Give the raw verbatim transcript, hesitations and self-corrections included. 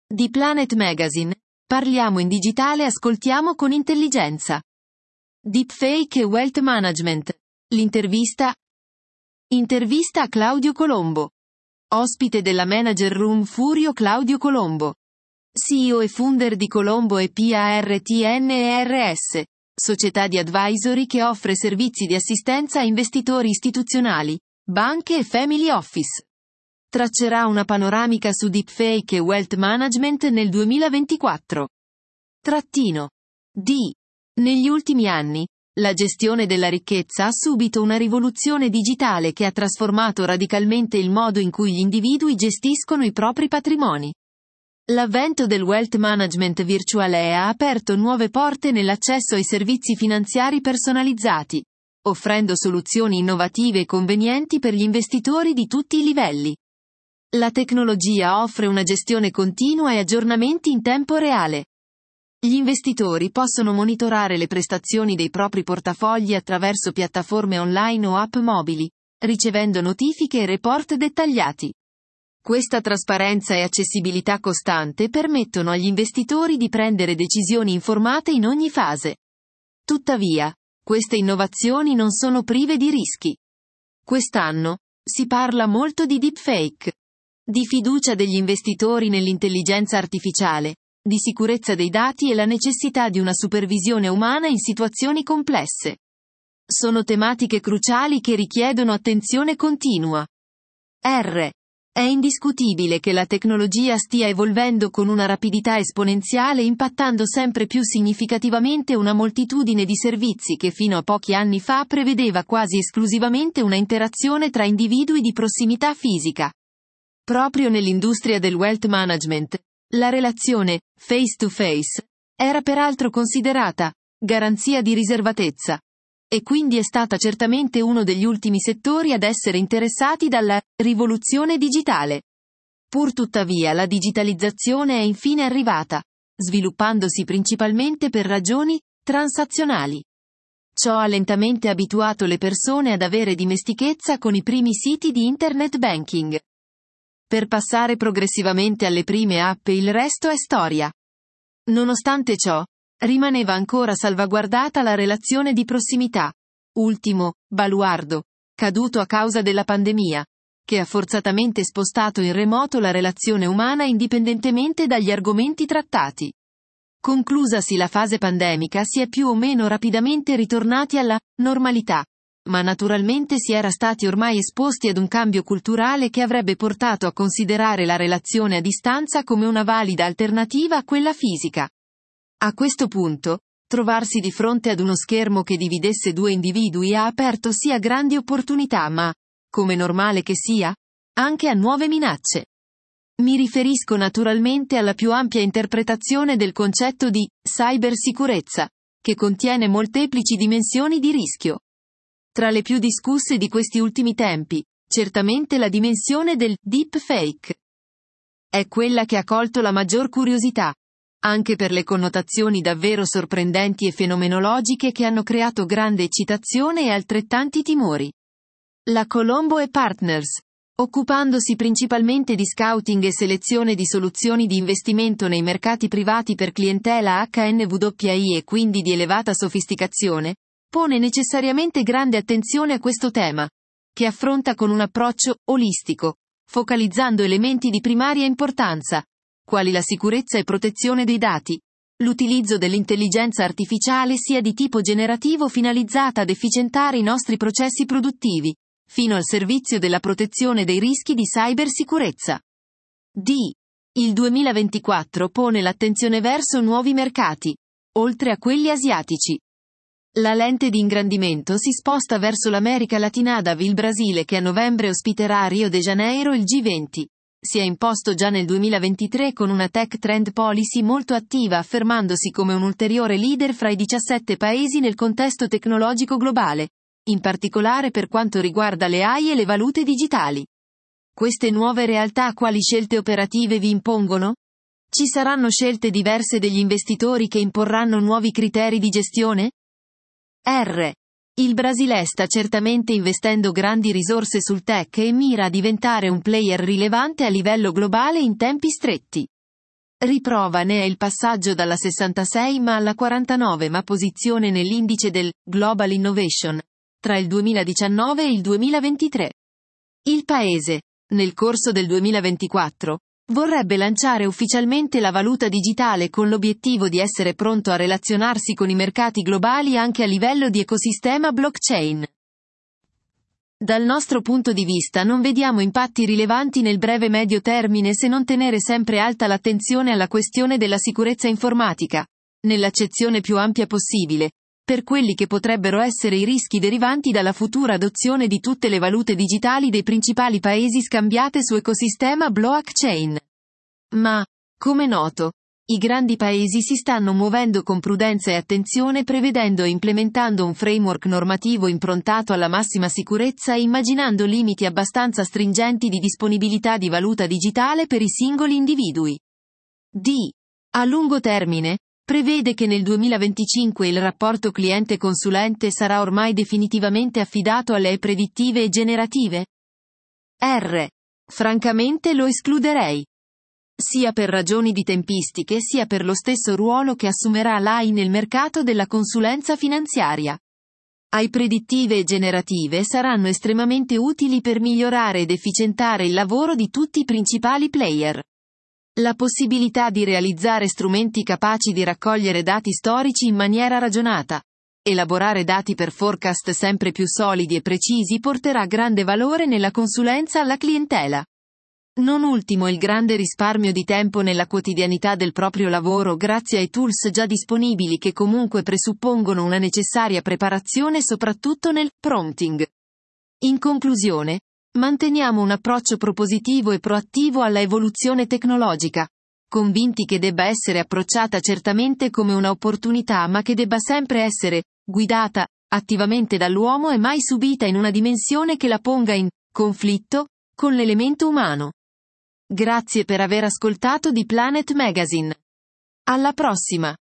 Di Planet Magazine. Parliamo in digitale, ascoltiamo con intelligenza. Deepfake e Wealth Management. L'intervista. Intervista a Claudio Colombo. Ospite della Manager Room Furio Claudio Colombo. C E O e founder di Colombo e PARTN e R S, società di advisory che offre servizi di assistenza a investitori istituzionali, banche e family office. Traccerà una panoramica su Deepfake e Wealth Management nel duemilaventiquattro. Trattino. D. Negli ultimi anni, la gestione della ricchezza ha subito una rivoluzione digitale che ha trasformato radicalmente il modo in cui gli individui gestiscono i propri patrimoni. L'avvento del wealth management virtuale ha aperto nuove porte nell'accesso ai servizi finanziari personalizzati, offrendo soluzioni innovative e convenienti per gli investitori di tutti i livelli. La tecnologia offre una gestione continua e aggiornamenti in tempo reale. Gli investitori possono monitorare le prestazioni dei propri portafogli attraverso piattaforme online o app mobili, ricevendo notifiche e report dettagliati. Questa trasparenza e accessibilità costante permettono agli investitori di prendere decisioni informate in ogni fase. Tuttavia, queste innovazioni non sono prive di rischi. Quest'anno, si parla molto di deepfake, di fiducia degli investitori nell'intelligenza artificiale, di sicurezza dei dati e la necessità di una supervisione umana in situazioni complesse. Sono tematiche cruciali che richiedono attenzione continua. R. È indiscutibile che la tecnologia stia evolvendo con una rapidità esponenziale, impattando sempre più significativamente una moltitudine di servizi che fino a pochi anni fa prevedeva quasi esclusivamente una interazione tra individui di prossimità fisica. Proprio nell'industria del wealth management, la relazione face-to-face era peraltro considerata garanzia di riservatezza, e quindi è stata certamente uno degli ultimi settori ad essere interessati dalla rivoluzione digitale. Pur tuttavia la digitalizzazione è infine arrivata, sviluppandosi principalmente per ragioni transazionali. Ciò ha lentamente abituato le persone ad avere dimestichezza con i primi siti di internet banking, per passare progressivamente alle prime app e il resto è storia. Nonostante ciò, rimaneva ancora salvaguardata la relazione di prossimità, ultimo baluardo, caduto a causa della pandemia, che ha forzatamente spostato in remoto la relazione umana indipendentemente dagli argomenti trattati. Conclusasi la fase pandemica, si è più o meno rapidamente ritornati alla normalità, ma naturalmente si era stati ormai esposti ad un cambio culturale che avrebbe portato a considerare la relazione a distanza come una valida alternativa a quella fisica. A questo punto, trovarsi di fronte ad uno schermo che dividesse due individui ha aperto sia grandi opportunità ma, come normale che sia, anche a nuove minacce. Mi riferisco naturalmente alla più ampia interpretazione del concetto di cybersicurezza, che contiene molteplici dimensioni di rischio. Tra le più discusse di questi ultimi tempi, certamente la dimensione del deepfake è quella che ha colto la maggior curiosità, anche per le connotazioni davvero sorprendenti e fenomenologiche che hanno creato grande eccitazione e altrettanti timori. La Colombo e Partners, occupandosi principalmente di scouting e selezione di soluzioni di investimento nei mercati privati per clientela H N W I e quindi di elevata sofisticazione, pone necessariamente grande attenzione a questo tema, che affronta con un approccio olistico, focalizzando elementi di primaria importanza, quali la sicurezza e protezione dei dati, l'utilizzo dell'intelligenza artificiale sia di tipo generativo finalizzata ad efficientare i nostri processi produttivi, fino al servizio della protezione dei rischi di cybersicurezza. D. Il duemilaventiquattro pone l'attenzione verso nuovi mercati, oltre a quelli asiatici. La lente di ingrandimento si sposta verso l'America Latina dove il Brasile, che a novembre ospiterà a Rio de Janeiro il G venti, si è imposto già nel duemilaventitré con una tech trend policy molto attiva, affermandosi come un ulteriore leader fra i diciassette paesi nel contesto tecnologico globale, in particolare per quanto riguarda le A I e le valute digitali. Queste nuove realtà quali scelte operative vi impongono? Ci saranno scelte diverse degli investitori che imporranno nuovi criteri di gestione? R. Il Brasile sta certamente investendo grandi risorse sul tech e mira a diventare un player rilevante a livello globale in tempi stretti. Riprova ne è il passaggio dalla sessantasei ma alla quarantanove ma posizione nell'indice del Global Innovation tra il duemiladiciannove e il duemilaventitré. Il paese, nel corso del duemilaventiquattro, vorrebbe lanciare ufficialmente la valuta digitale con l'obiettivo di essere pronto a relazionarsi con i mercati globali anche a livello di ecosistema blockchain. Dal nostro punto di vista non vediamo impatti rilevanti nel breve-medio termine se non tenere sempre alta l'attenzione alla questione della sicurezza informatica, nell'accezione più ampia possibile, per quelli che potrebbero essere i rischi derivanti dalla futura adozione di tutte le valute digitali dei principali paesi scambiate su ecosistema blockchain. Ma, come noto, i grandi paesi si stanno muovendo con prudenza e attenzione prevedendo e implementando un framework normativo improntato alla massima sicurezza e immaginando limiti abbastanza stringenti di disponibilità di valuta digitale per i singoli individui. D. A lungo termine, prevede che nel duemilaventicinque il rapporto cliente-consulente sarà ormai definitivamente affidato alle A I predittive e generative? R. Francamente lo escluderei. Sia per ragioni di tempistiche sia per lo stesso ruolo che assumerà l'A I nel mercato della consulenza finanziaria. A I predittive e generative saranno estremamente utili per migliorare ed efficientare il lavoro di tutti i principali player. La possibilità di realizzare strumenti capaci di raccogliere dati storici in maniera ragionata, elaborare dati per forecast sempre più solidi e precisi porterà grande valore nella consulenza alla clientela. Non ultimo il grande risparmio di tempo nella quotidianità del proprio lavoro grazie ai tools già disponibili che comunque presuppongono una necessaria preparazione soprattutto nel prompting. In conclusione, manteniamo un approccio propositivo e proattivo alla evoluzione tecnologica, convinti che debba essere approcciata certamente come una opportunità ma che debba sempre essere guidata attivamente dall'uomo e mai subita in una dimensione che la ponga in conflitto con l'elemento umano. Grazie per aver ascoltato di Planet Magazine. Alla prossima!